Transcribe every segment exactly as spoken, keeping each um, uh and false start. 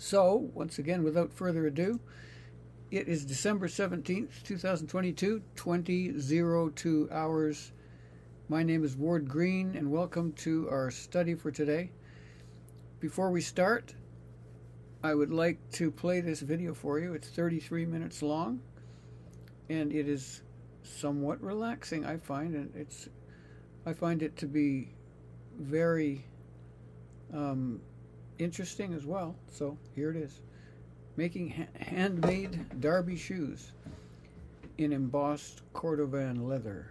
So, once again, without further ado, it is December seventeenth, twenty twenty-two, twenty oh two hours. My name is Ward Green, and welcome to our study for today. Before we start, I would like to play this video for you. It's thirty-three minutes long, and it is somewhat relaxing, I find, and it's I find it to be very um, interesting as well. So here it is. Making ha- handmade Derby shoes in embossed Cordovan leather.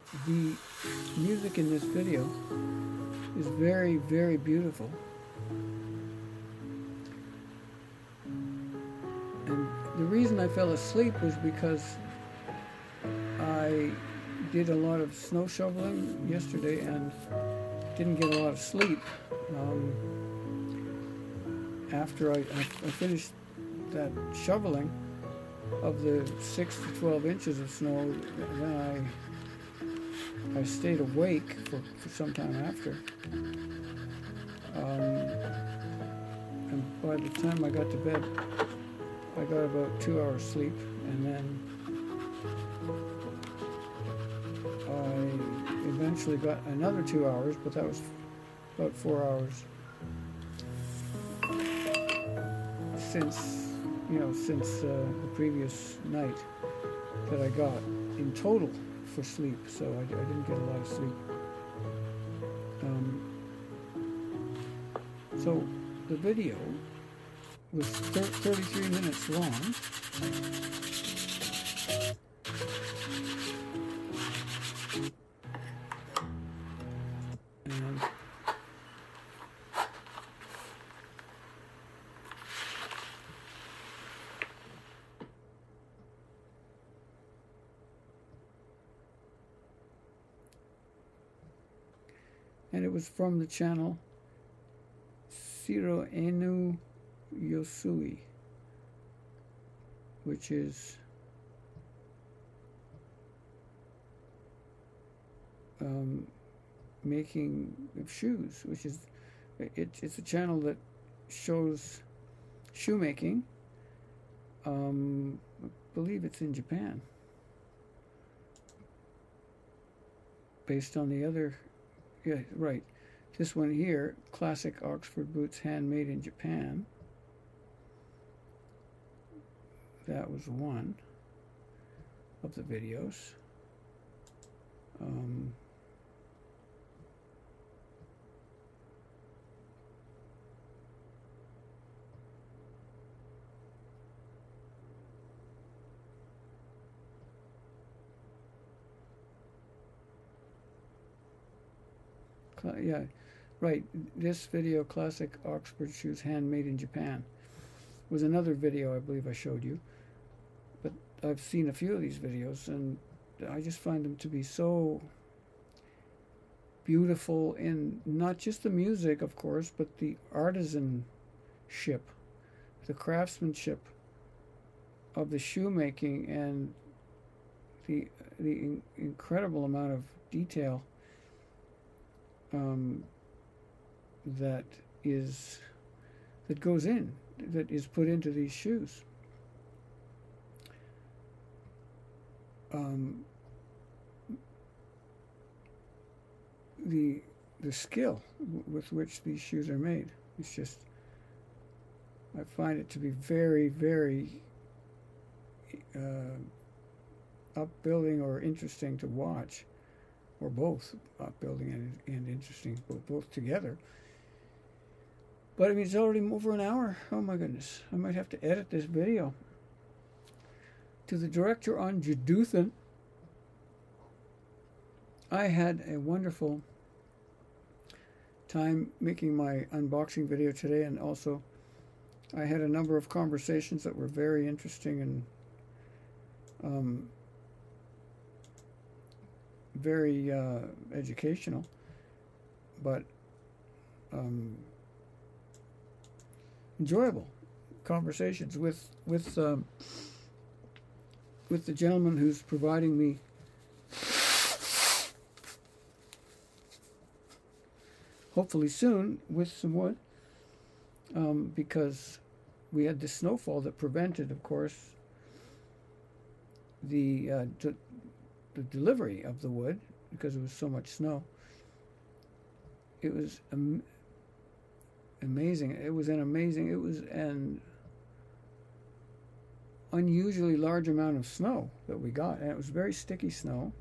the music in this video is very, very beautiful. And the reason I fell asleep was because I did a lot of snow shoveling yesterday and didn't get a lot of sleep. Um, after I, I, I finished that shoveling of the six to twelve inches of snow, then I I stayed awake for, for some time after. Um, and by the time I got to bed, I got about two hours sleep, and then I eventually got another two hours, but that was about four hours since, you know, since uh, the previous night that I got in total for sleep. So I, I didn't get a lot of sleep. Um, so the video was thir thirty-three minutes long. And and it was from the channel Shiro Enu Yosui, which is um, making of shoes, which is it, it's a channel that shows shoemaking. Um, I believe it's in Japan, based on the other. Yeah, right. This one here, classic Oxford boots handmade in Japan. That was one of the videos. Um, yeah, right. This video, classic Oxford shoes handmade in Japan, was another video I believe I showed you. But I've seen a few of these videos, and I just find them to be so beautiful in not just the music, of course, but the artisanship, the craftsmanship of the shoemaking, and the the in incredible amount of detail um, that is that goes in, that is put into these shoes. Um, the the skill w with which these shoes are made, it's just, I find it to be very, very uh, upbuilding or interesting to watch, or both upbuilding and, and interesting, both, both together. But I mean, it's already over an hour. Oh my goodness, I might have to edit this video. To the director on Jeduthan, I had a wonderful time making my unboxing video today, and also I had a number of conversations that were very interesting and um, very uh, educational, but um, enjoyable conversations with with um, with the gentleman who's providing me hopefully soon with some wood, um, because we had this snowfall that prevented, of course, the uh, de the delivery of the wood because there was so much snow. It was am amazing. It was an amazing. It was an unusually large amount of snow that we got, and it was very sticky snow.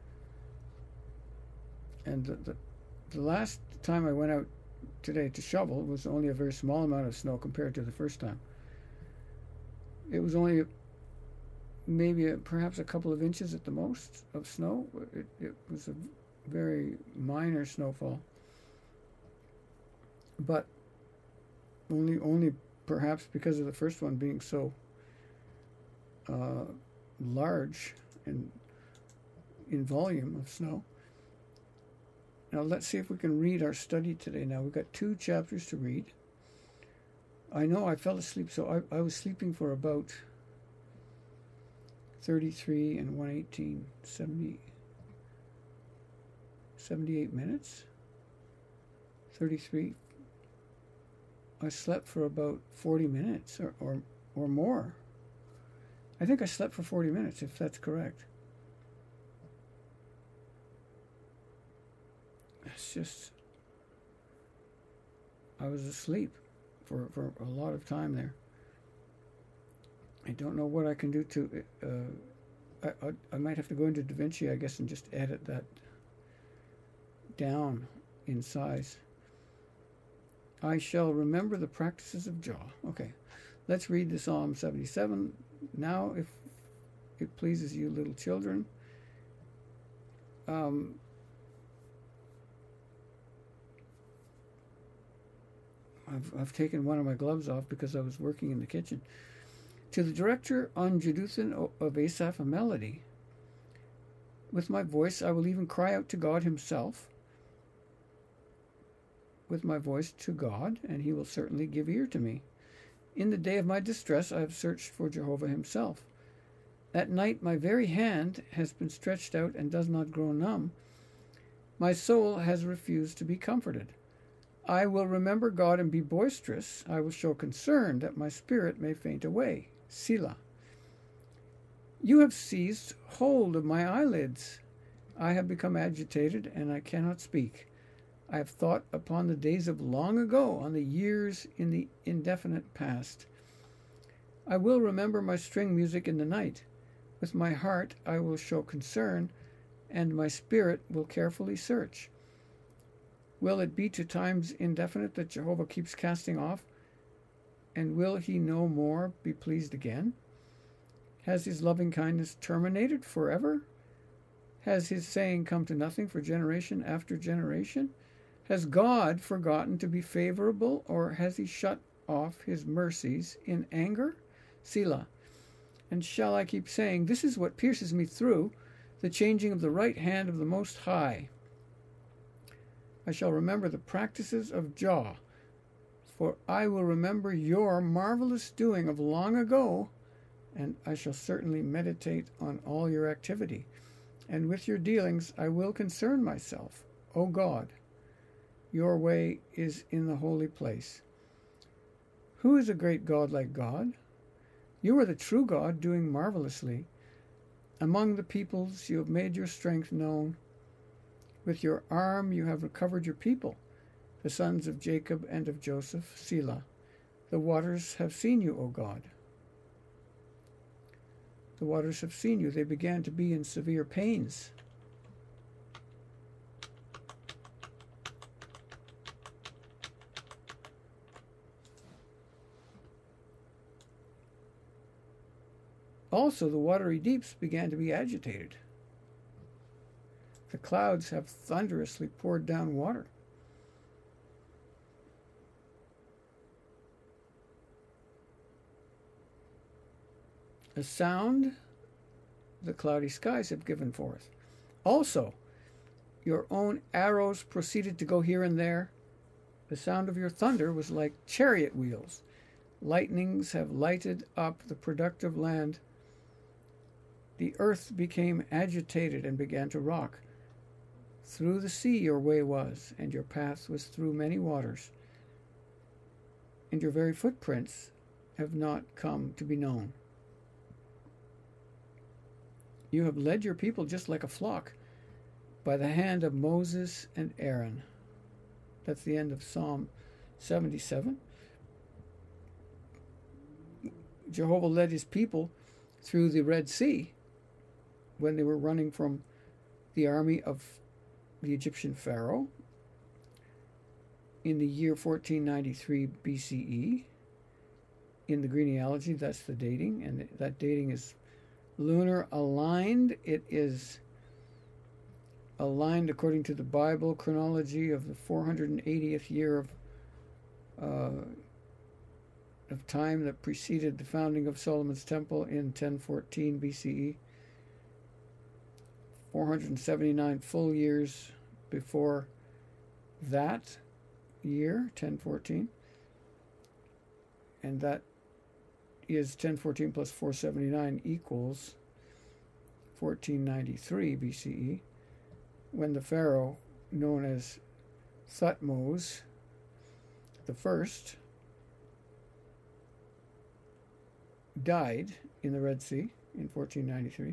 And the, the, the last time I went out today to shovel was only a very small amount of snow compared to the first time. It was only maybe a, perhaps a couple of inches at the most of snow. It, it was a very minor snowfall, but only only perhaps because of the first one being so uh, large and in volume of snow. Now let's see if we can read our study today. Now we've got two chapters to read. I know I fell asleep, so I, I was sleeping for about thirty-three and one eighteen, seventy, seventy-eight minutes. thirty-three. I slept for about forty minutes or, or, or more. I think I slept for forty minutes, if that's correct. It's just, I was asleep for, for a lot of time there. I don't know what I can do to, uh, I, I, I might have to go into DaVinci, I guess, and just edit that down in size. I shall remember the practices of Jah. Okay, let's read the Psalm seventy-seven. Now, if it pleases you, little children. Um, I've, I've taken one of my gloves off because I was working in the kitchen. To the director on Jeduthun of Asaph a melody. With my voice I will even cry out to God himself. With my voice to God, and he will certainly give ear to me. In the day of my distress I have searched for Jehovah himself. At night my very hand has been stretched out and does not grow numb. My soul has refused to be comforted. I will remember God and be boisterous. I will show concern that my spirit may faint away. Selah. You have seized hold of my eyelids. I have become agitated, and I cannot speak. I have thought upon the days of long ago, on the years in the indefinite past. I will remember my string music in the night. With my heart I will show concern, and my spirit will carefully search. Will it be to times indefinite that Jehovah keeps casting off? And will he no more be pleased again? Has his loving kindness terminated forever? Has his saying come to nothing for generation after generation? Has God forgotten to be favorable, or has he shut off his mercies in anger? Selah. And shall I keep saying, this is what pierces me through, the changing of the right hand of the Most High? I shall remember the practices of Jah, for I will remember your marvelous doing of long ago, and I shall certainly meditate on all your activity. And with your dealings I will concern myself. O God, your way is in the holy place. Who is a great God like God? You are the true God, doing marvelously. Among the peoples you have made your strength known. With your arm you have recovered your people, the sons of Jacob and of Joseph. Selah. The waters have seen you, O God. The waters have seen you. They began to be in severe pains. Also, the watery deeps began to be agitated. The clouds have thunderously poured down water. A sound the cloudy skies have given forth. Also, your own arrows proceeded to go here and there. The sound of your thunder was like chariot wheels. Lightnings have lighted up the productive land. The earth became agitated and began to rock. Through the sea your way was, and your path was through many waters. And your very footprints have not come to be known. You have led your people just like a flock by the hand of Moses and Aaron. That's the end of Psalm seventy-seven. Jehovah led his people through the Red Sea when they were running from the army of the Egyptian Pharaoh in the year fourteen ninety-three B C E. In the genealogy, that's the dating, and that dating is lunar aligned. It is aligned according to the Bible chronology of the four hundred eightieth year of uh, of time that preceded the founding of Solomon's Temple in ten fourteen B C E. four hundred seventy-nine full years before that year, ten fourteen. And that is ten fourteen plus four seventy-nine equals fourteen ninety-three B C E, when the Pharaoh known as Thutmose the First died in the Red Sea in fourteen ninety-three.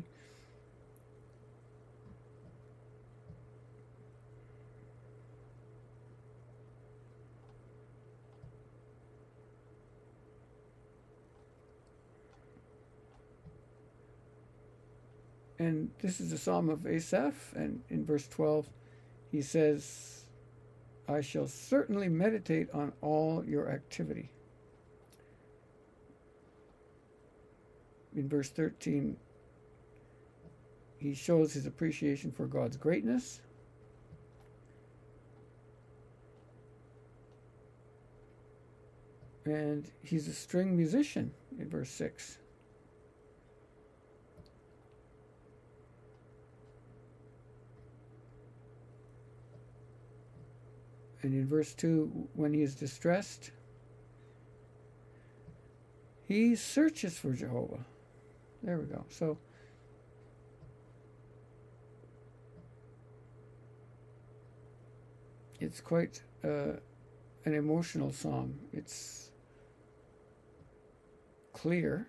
And this is the Psalm of Asaph, and in verse twelve he says, I shall certainly meditate on all your activity. In verse thirteen, he shows his appreciation for God's greatness. And he's a string musician in verse six. And in verse two, when he is distressed, he searches for Jehovah. There we go. So, it's quite uh, an emotional psalm. It's clear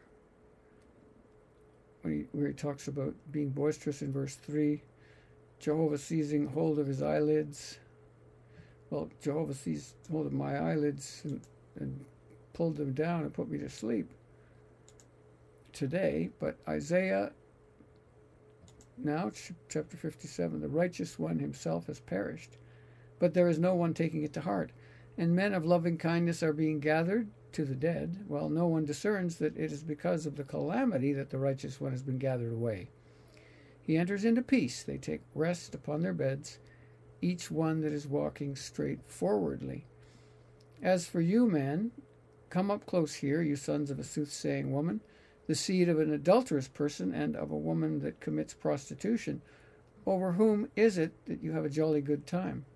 when he, where he talks about being boisterous in verse three, Jehovah seizing hold of his eyelids. Well, Jehovah seized hold of my eyelids and, and pulled them down and put me to sleep today. But Isaiah, now chapter fifty-seven, the righteous one himself has perished, but there is no one taking it to heart. And men of loving kindness are being gathered to the dead, while no one discerns that it is because of the calamity that the righteous one has been gathered away. He enters into peace. They take rest upon their beds, each one that is walking straight forwardly. As for you, man, come up close here, you sons of a soothsaying woman, the seed of an adulterous person and of a woman that commits prostitution. Over whom is it that you have a jolly good time?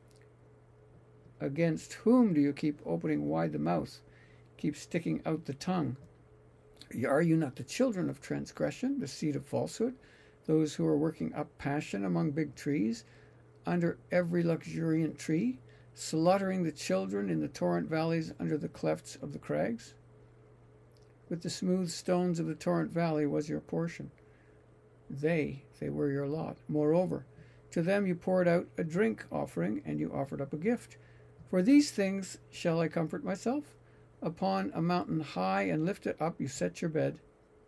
Against whom do you keep opening wide the mouth, keep sticking out the tongue? Are you not the children of transgression, the seed of falsehood, those who are working up passion among big trees, under every luxuriant tree, slaughtering the children in the torrent valleys under the clefts of the crags? With the smooth stones of the torrent valley was your portion. They, they were your lot. Moreover, to them you poured out a drink offering, and you offered up a gift. For these things shall I comfort myself? Upon a mountain high and lifted up you set your bed.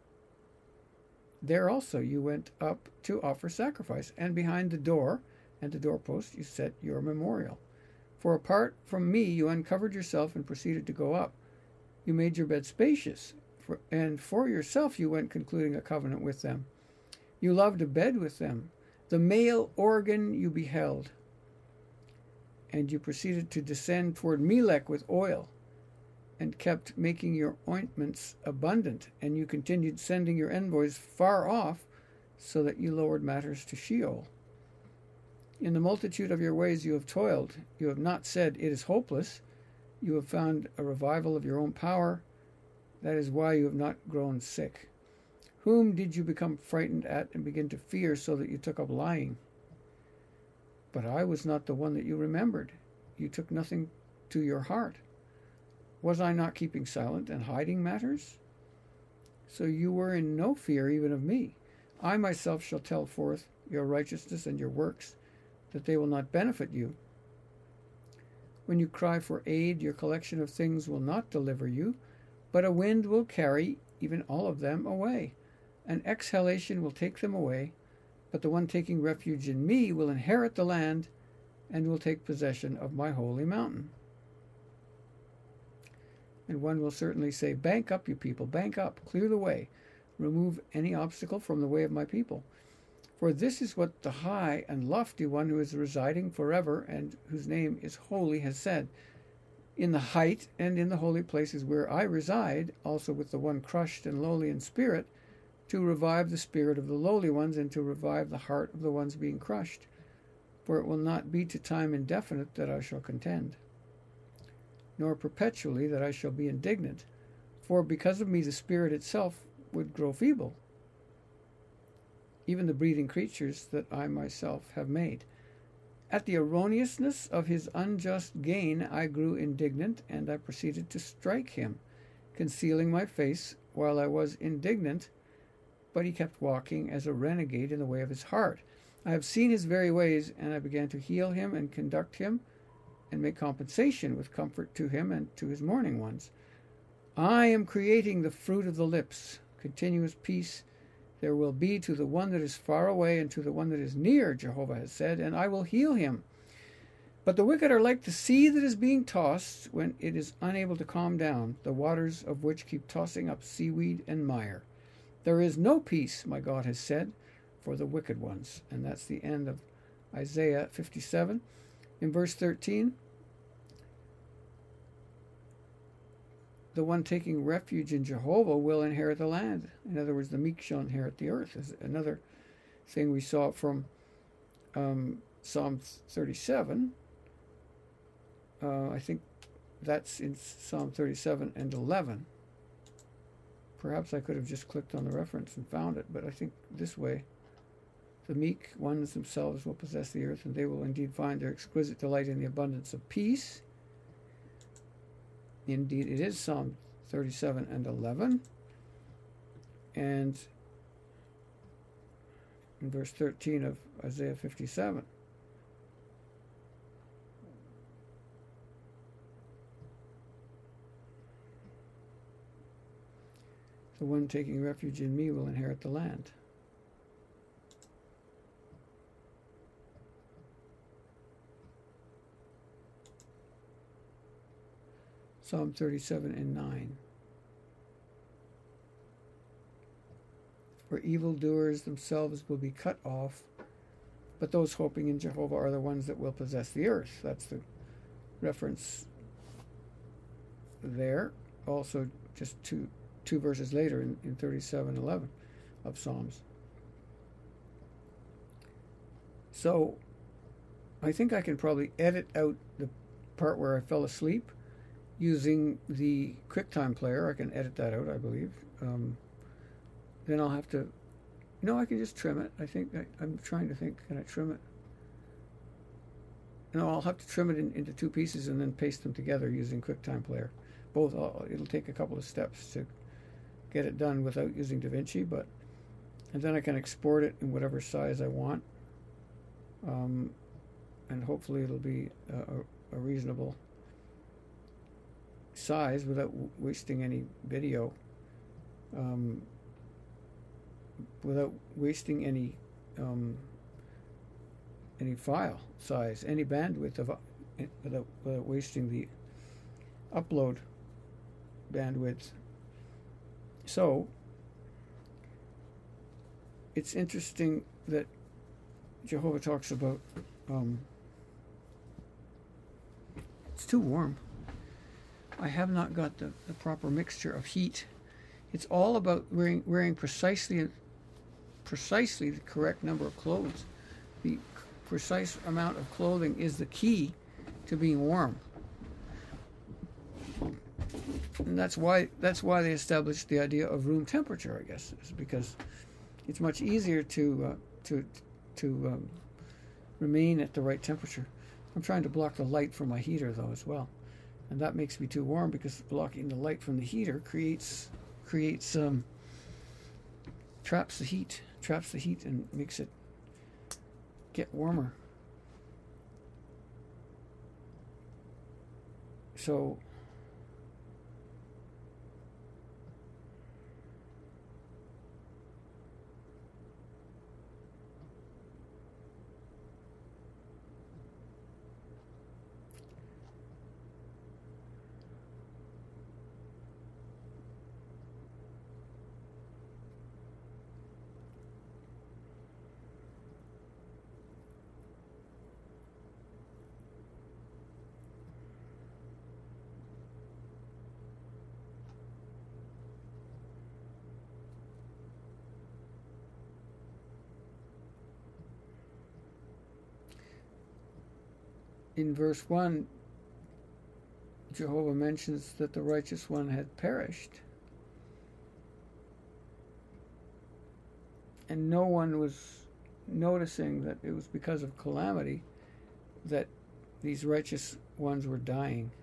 There also you went up to offer sacrifice, and behind the door and the doorpost you set your memorial. For apart from me you uncovered yourself and proceeded to go up. You made your bed spacious, for, and for yourself you went concluding a covenant with them. You loved a bed with them. The male organ you beheld. And you proceeded to descend toward Melech with oil, and kept making your ointments abundant, and you continued sending your envoys far off, so that you lowered matters to Sheol. In the multitude of your ways you have toiled. You have not said, it is hopeless. You have found a revival of your own power. That is why you have not grown sick. Whom did you become frightened at and begin to fear, so that you took up lying? But I was not the one that you remembered. You took nothing to your heart. Was I not keeping silent and hiding matters? So you were in no fear even of me. I myself shall tell forth your righteousness and your works, that they will not benefit you. When you cry for aid, your collection of things will not deliver you, but a wind will carry even all of them away. An exhalation will take them away, but the one taking refuge in me will inherit the land and will take possession of my holy mountain. And one will certainly say, bank up, you people, bank up, clear the way. remove any obstacle from the way of my people. For this is what the high and lofty one who is residing forever and whose name is holy has said. In the height and in the holy places where I reside, also with the one crushed and lowly in spirit, to revive the spirit of the lowly ones and to revive the heart of the ones being crushed. For it will not be to time indefinite that I shall contend, nor perpetually that I shall be indignant. For because of me the spirit itself would grow feeble, even the breathing creatures that I myself have made. At the erroneousness of his unjust gain I grew indignant, and I proceeded to strike him, concealing my face while I was indignant, but he kept walking as a renegade in the way of his heart. I have seen his very ways, and I began to heal him and conduct him, and make compensation with comfort to him and to his mourning ones. I am creating the fruit of the lips. Continuous peace there will be to the one that is far away and to the one that is near, Jehovah has said, and I will heal him. But the wicked are like the sea that is being tossed when it is unable to calm down, the waters of which keep tossing up seaweed and mire. There is no peace, my God has said, for the wicked ones. And that's the end of Isaiah fifty-seven. In verse thirteen, the one taking refuge in Jehovah will inherit the land. In other words, the meek shall inherit the earth. Is another thing we saw from um, Psalm thirty-seven. Uh, I think that's in Psalm thirty-seven and eleven. Perhaps I could have just clicked on the reference and found it, but I think this way, the meek ones themselves will possess the earth, and they will indeed find their exquisite delight in the abundance of peace. Indeed, it is Psalm thirty-seven and eleven. And in verse thirteen of Isaiah fifty-seven. The one taking refuge in me will inherit the land. Psalm thirty-seven and nine. For evildoers themselves will be cut off, but those hoping in Jehovah are the ones that will possess the earth. That's the reference there. Also, just two two verses later in, in thirty-seven eleven of Psalms. So, I think I can probably edit out the part where I fell asleep using the QuickTime player. I can edit that out, I believe. Um, then I'll have to... No, I can just trim it. I think... I, I'm trying to think. Can I trim it? No, I'll have to trim it in, into two pieces and then paste them together using QuickTime player. Both. I'll, it'll take a couple of steps to get it done without using DaVinci, but... And then I can export it in whatever size I want. Um, and hopefully it'll be a, a, a reasonable size without w- wasting any video, um, without wasting any um, any file size, any bandwidth of, uh, without, without wasting the upload bandwidth. So it's interesting that Jehovah talks about um, it's too warm. I have not got the, the proper mixture of heat. It's all about wearing wearing precisely precisely the correct number of clothes. The precise amount of clothing is the key to being warm. And that's why that's why they established the idea of room temperature, I guess, is because it's much easier to uh, to to um, remain at the right temperature. I'm trying to block the light from my heater though as well, and that makes me too warm because blocking the light from the heater creates creates um, traps the heat, traps the heat, and makes it get warmer. So. in verse one, Jehovah mentions that the righteous one had perished. And no one was noticing that it was because of calamity that these righteous ones were dying.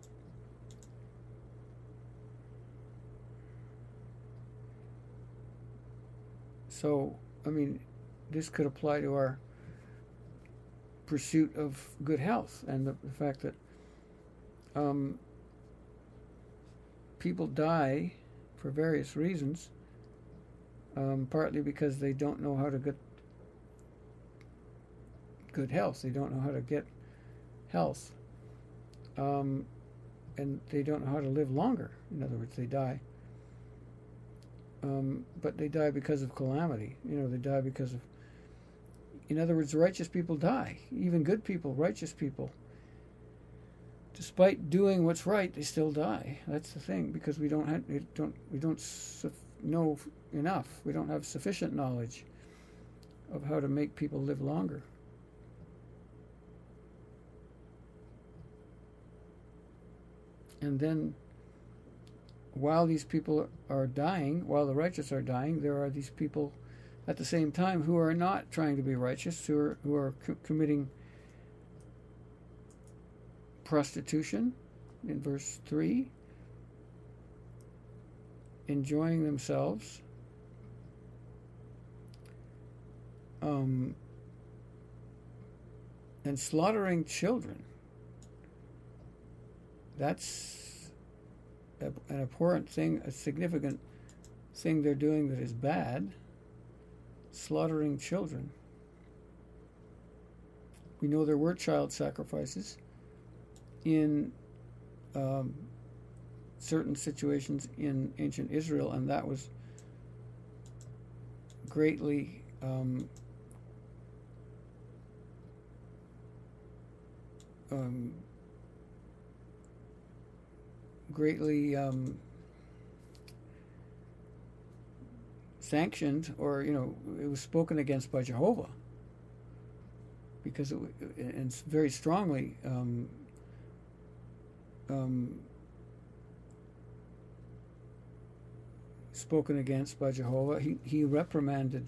So, I mean, this could apply to our pursuit of good health and the, the fact that um, people die for various reasons, um, partly because they don't know how to get good health. They don't know how to get health. Um, and they don't know how to live longer. In other words, they die. Um, but they die because of calamity. You know, they die because of... In other words, righteous people die. Even good people, righteous people. Despite doing what's right, they still die. That's the thing, because we don't have, we don't we don't su- know enough. We don't have sufficient knowledge of how to make people live longer. And then, while these people are dying, while the righteous are dying, there are these people at the same time who are not trying to be righteous, who are who are co- committing prostitution, in verse three, enjoying themselves, um, and slaughtering children. That's a, an abhorrent thing, a significant thing they're doing that is bad. Slaughtering children. We know there were child sacrifices in um, certain situations in ancient Israel, and that was greatly um, um, greatly um, sanctioned, or, you know, it was spoken against by Jehovah, because it and very strongly um, um, spoken against by Jehovah. He he reprimanded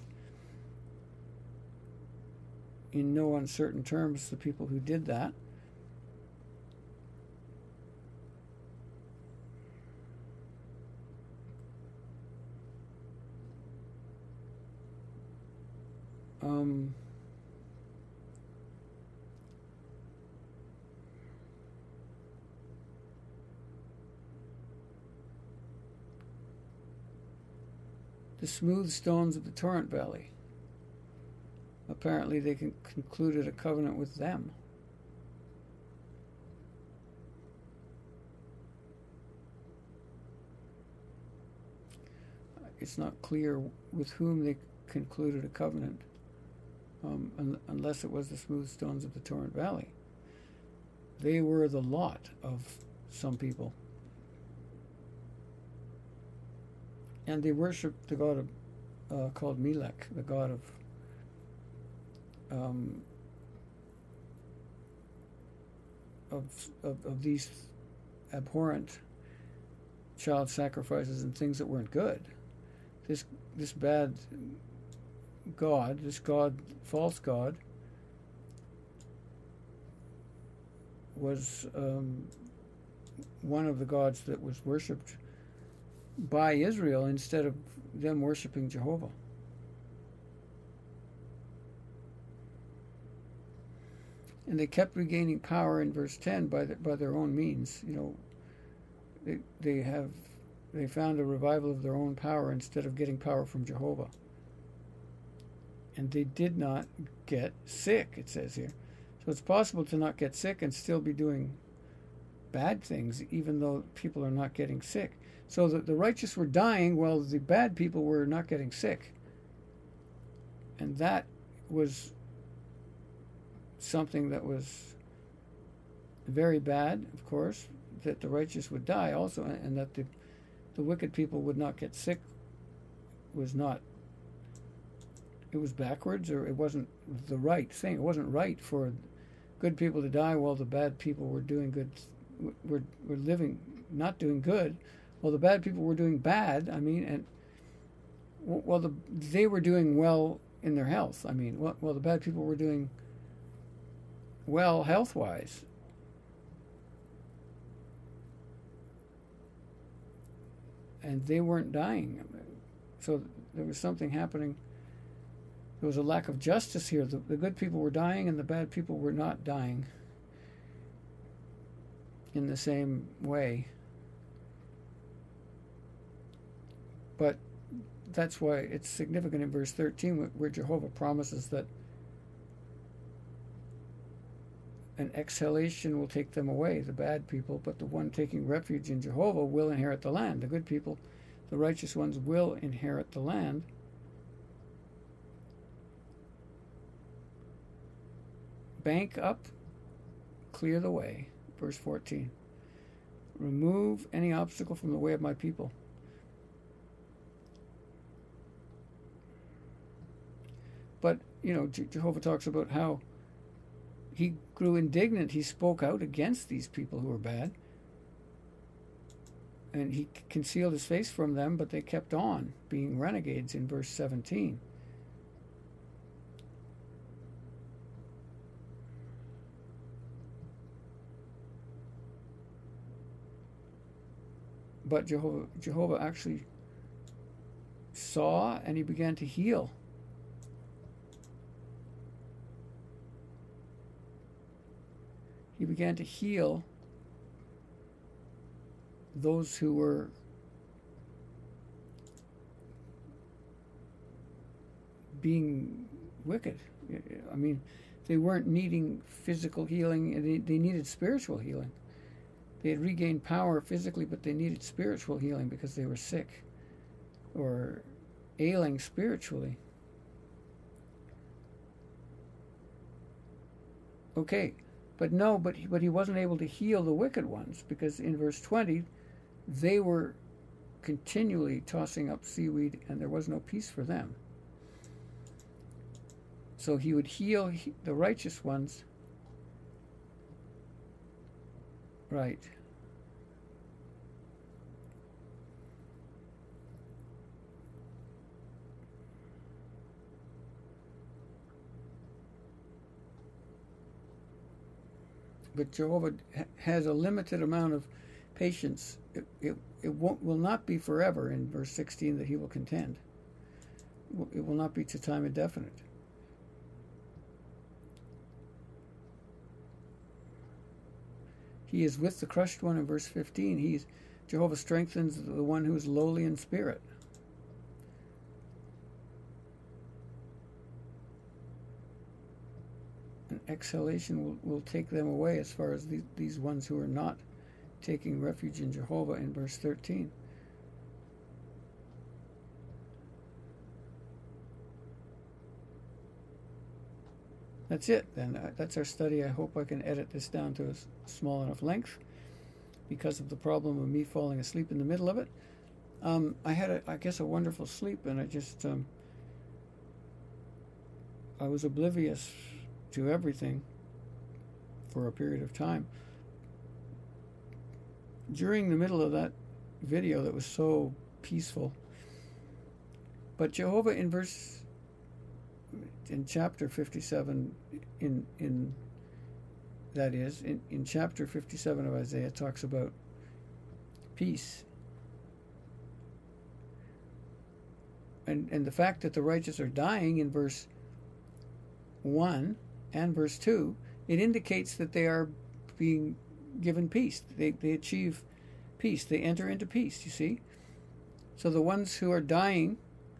in no uncertain terms the people who did that. Um, the smooth stones of the torrent valley. Apparently they con- concluded a covenant with them. It's not clear with whom they concluded a covenant. Um, un- unless it was the smooth stones of the torrent valley. They were the lot of some people. And they worshipped the god of, uh, called Melech, the god of um, of, of of these abhorrent child sacrifices and things that weren't good. This this bad God, this God, false God, was um, one of the gods that was worshipped by Israel instead of them worshiping Jehovah. And they kept regaining power in verse ten by the, by their own means. You know, they they have they found a revival of their own power instead of getting power from Jehovah. And they did not get sick, it says here. So it's possible to not get sick and still be doing bad things, even though people are not getting sick. So the, the righteous were dying while the bad people were not getting sick. And that was something that was very bad, of course, that the righteous would die also, and that the, the wicked people would not get sick was not... It was backwards, or it wasn't the right thing. It wasn't right for good people to die while the bad people were doing good, were, were living, not doing good, while the bad people were doing bad. I mean, and while the, they were doing well in their health. I mean, while, while the bad people were doing well health-wise. And they weren't dying. So there was something happening. There was a lack of justice here. The, the good people were dying and the bad people were not dying in the same way. But that's why it's significant in verse thirteen, where Jehovah promises that an exhalation will take them away, the bad people, but the one taking refuge in Jehovah will inherit the land. The good people, the righteous ones, will inherit the land. Bank up, clear the way. Verse fourteen. Remove any obstacle from the way of my people. But, you know, Je- Jehovah talks about how he grew indignant. He spoke out against these people who were bad. And he concealed his face from them, but they kept on being renegades in verse seventeen. But Jehovah, Jehovah actually saw and he began to heal. He began to heal those who were being wicked. I mean, they weren't needing physical healing, they, they needed spiritual healing. They had regained power physically, but they needed spiritual healing because they were sick or ailing spiritually. Okay, but no, but he, but he wasn't able to heal the wicked ones, because in verse twenty, they were continually tossing up seaweed and there was no peace for them. So he would heal the righteous ones. Right. But Jehovah has a limited amount of patience. It, it, it won't, will not be forever in verse sixteen that he will contend. It will not be to time indefinite. He is with the crushed one in verse fifteen. He's, Jehovah strengthens the one who is lowly in spirit. An exhalation will, will take them away as far as these, these ones who are not taking refuge in Jehovah in verse thirteen. That's it then. Uh, that's our study. I hope I can edit this down to a s- small enough length because of the problem of me falling asleep in the middle of it. Um, I had, a, I guess, a wonderful sleep, and I just, um, I was oblivious to everything for a period of time. During the middle of that video that was so peaceful, but Jehovah in verse in chapter fifty-seven, in in that is in, in chapter fifty-seven of Isaiah, talks about peace, and and the fact that the righteous are dying in verse one and verse two, it indicates that they are being given peace. They they achieve peace. They enter into peace. You see, so the ones who are dying,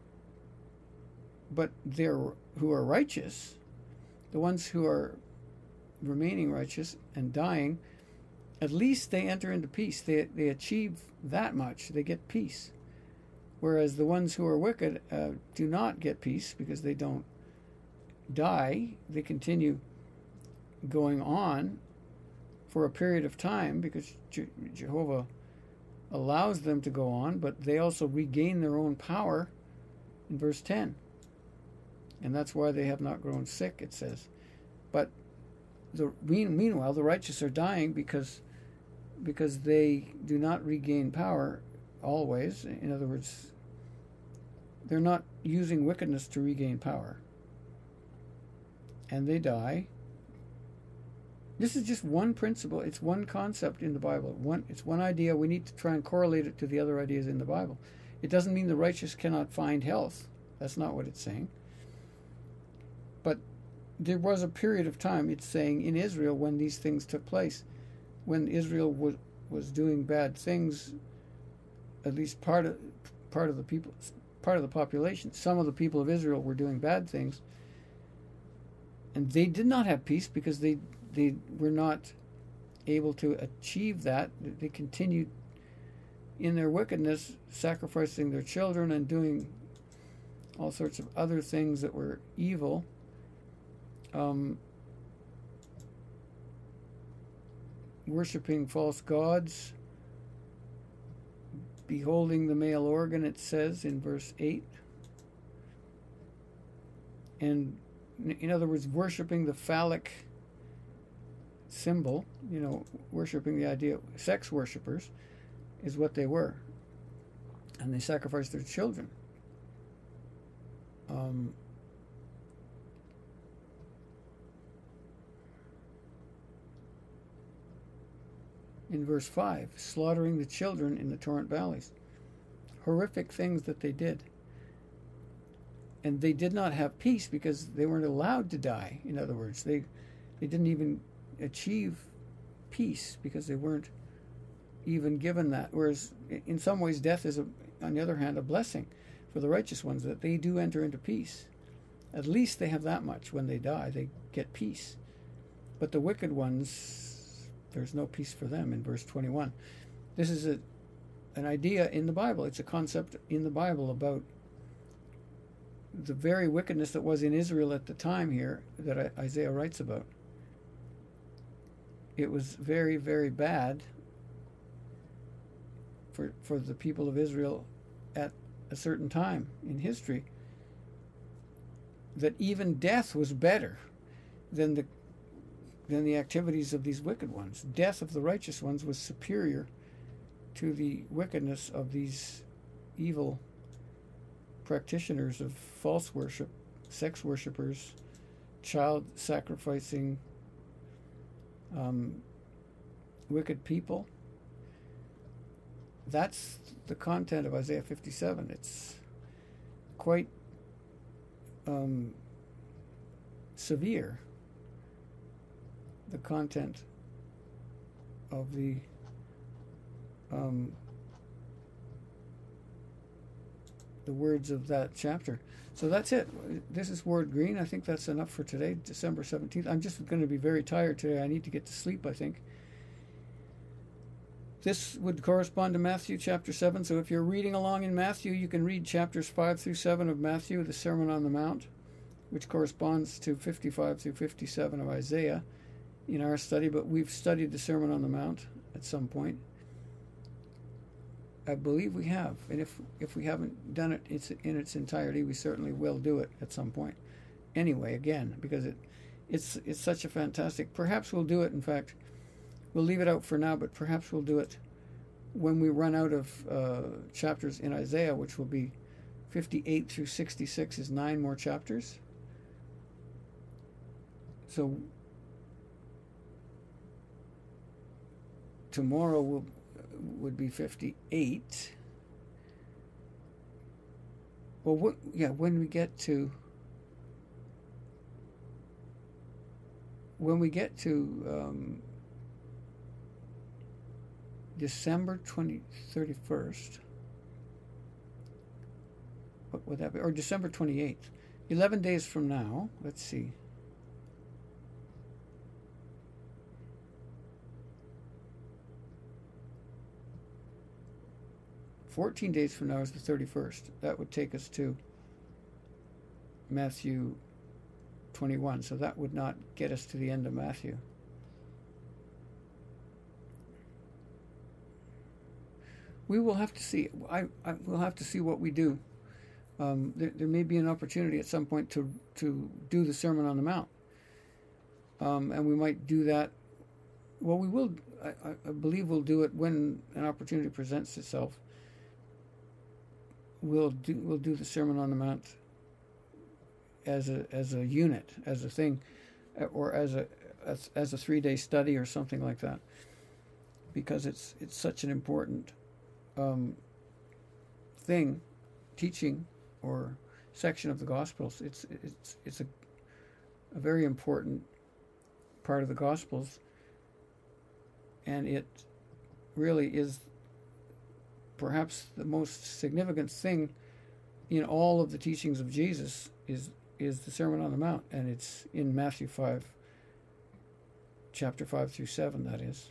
but they're who are righteous, the ones who are remaining righteous and dying, at least they enter into peace. They they achieve that much. They get peace. Whereas the ones who are wicked uh, do not get peace because they don't die. They continue going on for a period of time because Je- Jehovah allows them to go on, but they also regain their own power in verse ten. And that's why they have not grown sick, it says. But the mean, meanwhile, the righteous are dying because because they do not regain power always. In other words, they're not using wickedness to regain power. And they die. This is just one principle. It's one concept in the Bible. One, it's one idea. We need to try and correlate it to the other ideas in the Bible. It doesn't mean the righteous cannot find health. That's not what it's saying. But there was a period of time, it's saying, in Israel when these things took place. When Israel was, was doing bad things, at least part of part of the people, part of the population, some of the people of Israel were doing bad things, and they did not have peace because they they were not able to achieve that. They continued in their wickedness, sacrificing their children and doing all sorts of other things that were evil. Um, worshipping false gods, beholding the male organ, it says in verse eight. And in other words, worshipping the phallic symbol, you know, worshipping the idea of sex worshippers is what they were. And they sacrificed their children. Um, in verse five, slaughtering the children in the torrent valleys. Horrific things that they did. And they did not have peace because they weren't allowed to die. In other words, they they didn't even achieve peace because they weren't even given that. Whereas in some ways death is, a, on the other hand, a blessing for the righteous ones, that they do enter into peace. At least they have that much. When they die, they get peace. But the wicked ones, there's no peace for them in verse twenty-one. This is a an idea in the Bible. It's a concept in the Bible about the very wickedness that was in Israel at the time here that Isaiah writes about. It was very, very bad for for the people of Israel at a certain time in history, that even death was better than the than the activities of these wicked ones. Death of the righteous ones was superior to the wickedness of these evil practitioners of false worship, sex worshippers, child sacrificing, um, wicked people. That's the content of Isaiah fifty-seven. It's quite um, severe, the content of the um, the words of that chapter. So that's it. This is Ward Green. I think that's enough for today, December seventeenth. I'm just going to be very tired today. I need to get to sleep, I think. This would correspond to Matthew chapter seven. So if you're reading along in Matthew, you can read chapters five through seven of Matthew, the Sermon on the Mount, which corresponds to fifty-five through fifty-seven of Isaiah in our study. But we've studied the Sermon on the Mount at some point. I believe we have. And if if we haven't done it it's in its entirety, we certainly will do it at some point. Anyway, again, because it it's it's such a fantastic... Perhaps we'll do it, in fact... We'll leave it out for now, but perhaps we'll do it when we run out of uh, chapters in Isaiah, which will be fifty-eight through sixty-six is nine more chapters. So tomorrow will would be fifty-eight. Well, what, yeah, when we get to when we get to um, December twenty thirty first. What would that be? Or December twenty eighth. Eleven days from now. Let's see. Fourteen days from now is the thirty first. That would take us to Matthew twenty one. So that would not get us to the end of Matthew. We will have to see. I, I will have to see what we do. Um, there, there may be an opportunity at some point to to do the Sermon on the Mount. Um, and we might do that. Well, we will, I, I believe we'll do it when an opportunity presents itself. We'll do, we'll do the Sermon on the Mount as a, as a unit, as a thing, or as a, as, as a three-day study or something like that, because it's, it's such an important um, thing, teaching or section of the Gospels. It's, it's, it's a, a very important part of the Gospels, and it really is perhaps the most significant thing in all of the teachings of Jesus is is the Sermon on the Mount, and it's in Matthew five, chapter five through seven, that is.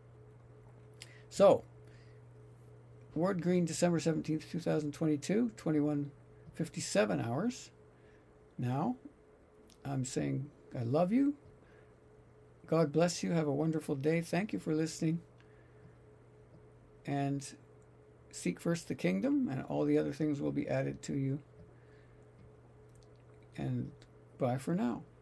So, Ward Green, December seventeenth, twenty twenty-two, twenty-one fifty-seven hours. Now, I'm saying I love you. God bless you. Have a wonderful day. Thank you for listening. And seek first the kingdom, and all the other things will be added to you. And bye for now.